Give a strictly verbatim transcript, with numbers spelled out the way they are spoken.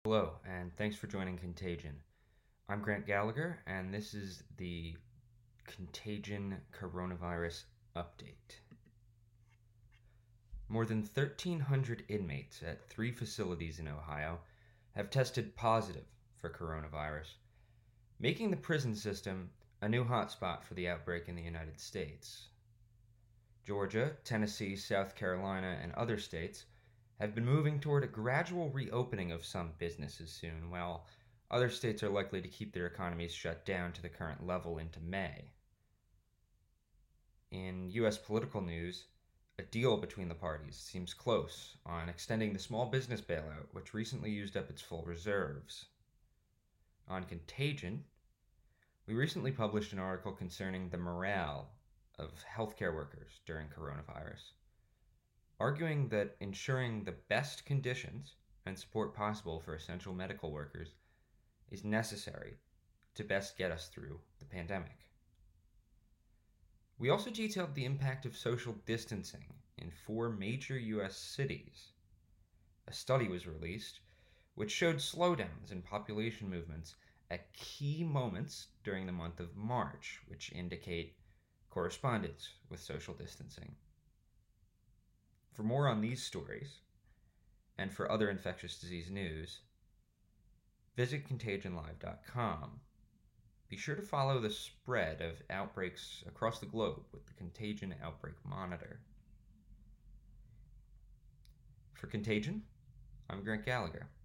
Hello, and thanks for joining Contagion. I'm Grant Gallagher, and this is the Contagion Coronavirus Update. More than thirteen hundred inmates at three facilities in Ohio have tested positive for coronavirus, making the prison system a new hotspot for the outbreak in the United States. Georgia, Tennessee, South Carolina, and other states have been moving toward a gradual reopening of some businesses soon, while other states are likely to keep their economies shut down to the current level into May. In U S political news, a deal between the parties seems close on extending the small business bailout, which recently used up its full reserves. On Contagion, we recently published an article concerning the morale of healthcare workers during coronavirus, arguing that ensuring the best conditions and support possible for essential medical workers is necessary to best get us through the pandemic. We also detailed the impact of social distancing in four major U S cities. A study was released which showed slowdowns in population movements at key moments during the month of March, which indicate correspondence with social distancing. For more on these stories, and for other infectious disease news, visit contagion live dot com. Be sure to follow the spread of outbreaks across the globe with the Contagion Outbreak Monitor. For Contagion, I'm Grant Gallagher.